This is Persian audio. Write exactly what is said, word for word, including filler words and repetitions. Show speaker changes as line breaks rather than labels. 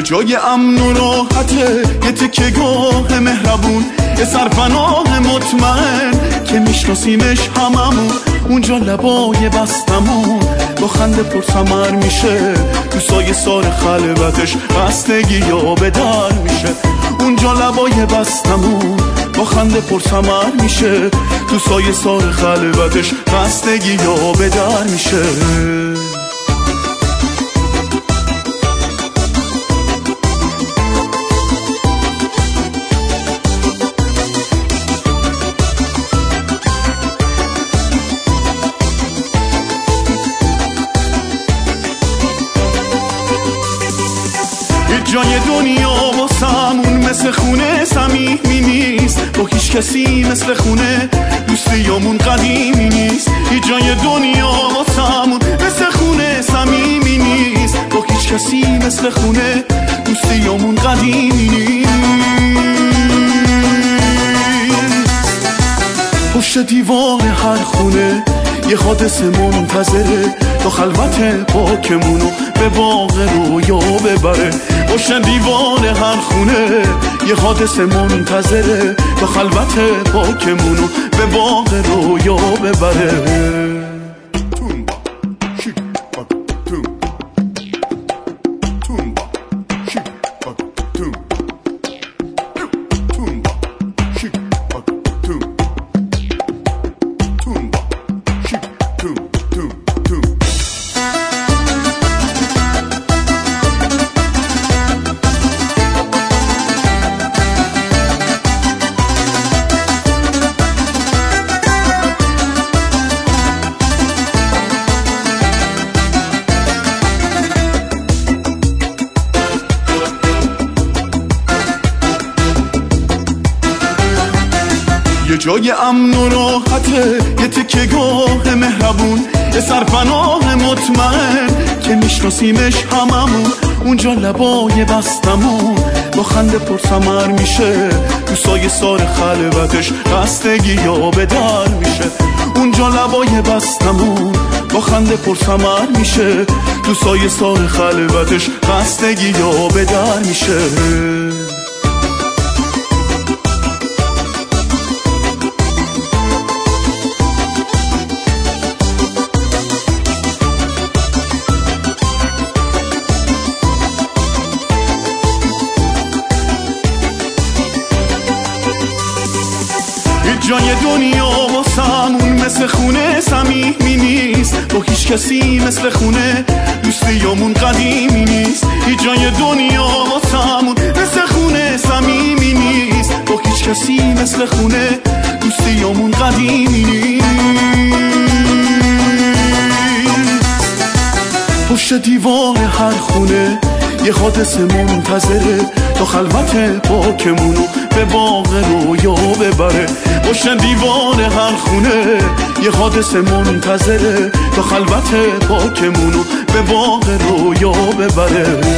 جای امن و راحته، یه تکه گاه مهربون، یه سرپناه مطمئن که میشناسیمش هممون. اونجا لبای بستمون با خنده پر ثمر میشه، تو سایه سار خلوتش بستگی یا به در میشه. اونجا لبای بستمون با خنده پر ثمر میشه، تو سایه سار خلوتش بستگی یا به در میشه. جای دنیا واسمون مثل خونه صمیمی نیست، با هیچ کسی مثل خونه دوستیامون قدیمی نیست. هیچ جای دنیا واسمون مثل خونه صمیمی نیست، با هیچ کسی مثل خونه دوستیامون قدیمی نیست. پشت دیوار هر خونه یه حادثه منتظره، تا خلوت پاکمونو به باغ رویا ببره. پشت دیوار هر خونه یه حادثه منتظره، تا خلوت پاکمونو به باغ رویا ببره. یه جای امن و راحته، یه تکه گاه مهربون، یه سرپناه مطمئن که میشناسیمش هممون. اونجا لبای بستمون با خنده پر ثمر میشه، تو سایه سار خلوتش بستگی یا به در میشه. اونجا لبای بستمون با خنده پر ثمر میشه، تو سایه سار خلوتش بستگی یا به در میشه. جای دنیا واسمون مثل خونه صمیمی نیست، با هیچ کسی مثل خونه دوستیامون قدیمی نیست. هیچ جای دنیا واسمون مثل خونه صمیمی نیست، با هیچ کسی مثل خونه دوستیامون قدیمی نیست. پشت دیوار هر خونه یه حادثه منتظره، تا خلوت پاکمونو به باغ رویا ببره. پشت دیوار هر خونه یه حادثه منتظره، تا خلوت پاکمونو به باغ رویا ببره.